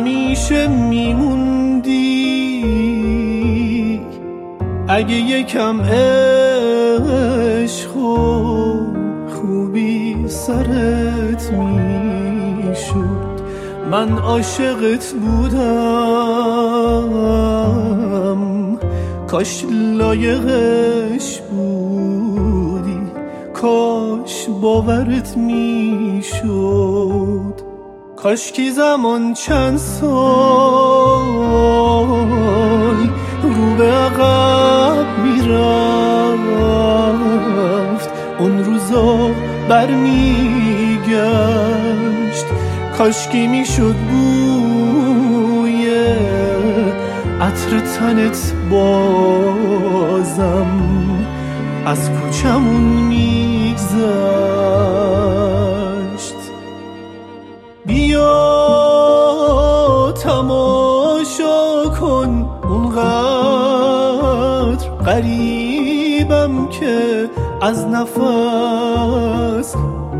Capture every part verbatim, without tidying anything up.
همیشه میموندی اگه یکم عشق و خوبی سرت میشد. من عاشقت بودم کاش لایقش بودی، کاش باورت میشد. کاش کی زمان چند سال رو به عقب میرفت، اون روزا برمیگشت. کاش کی میشد بوی عطر تنت بازم از کوچمون میگذشت. بیا تماشا کن اونقدر غریبم که از نفس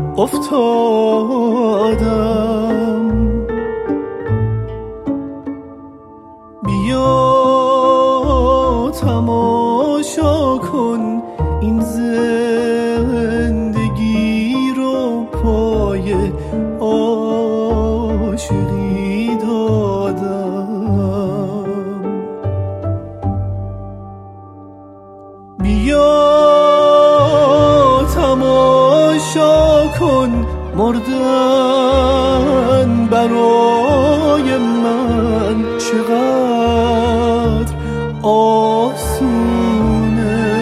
افتادم. بیا تماشا کن این زندگی رو پای عاشقی دادم. بیا تماشا کن مردن برای من چقدر آسونه.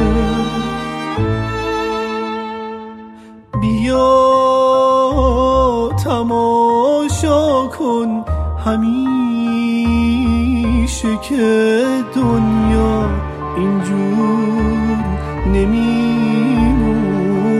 بیا تماشا کن همیشه که دنیا اینجور نمیمونه.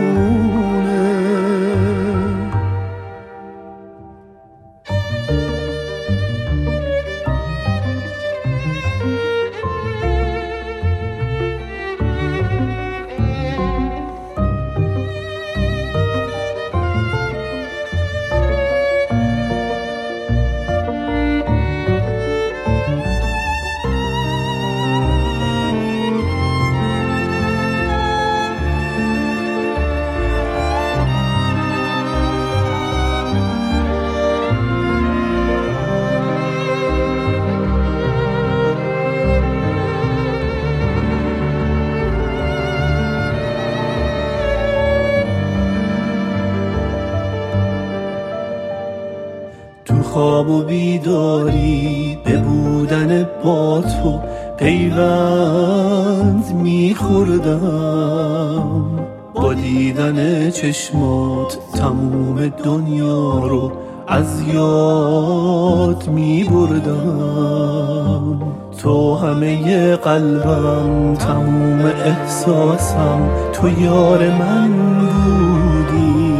خواب و بیداری به بودن با تو پیوند میخوردم. با دیدن چشمات تموم دنیا رو از یاد میبردم. تو همه قلبم، تموم احساسم، تو یار من بودی.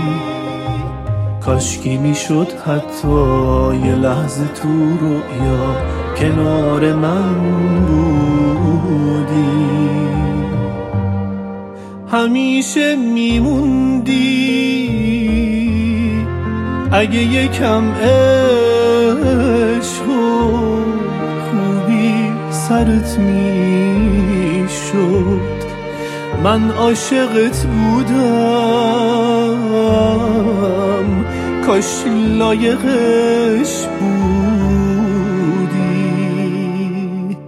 کاشکی میشد حتی یه لحظه تو رویا کنار من بودی. همیشه میموندی اگه یکم عشق و خوبی سرت میشد. من عاشقت بودم کاش لایقش بودی،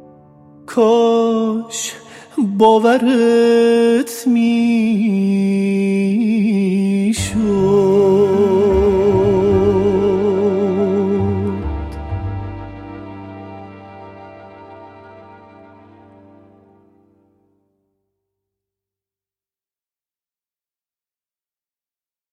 کاش باورت می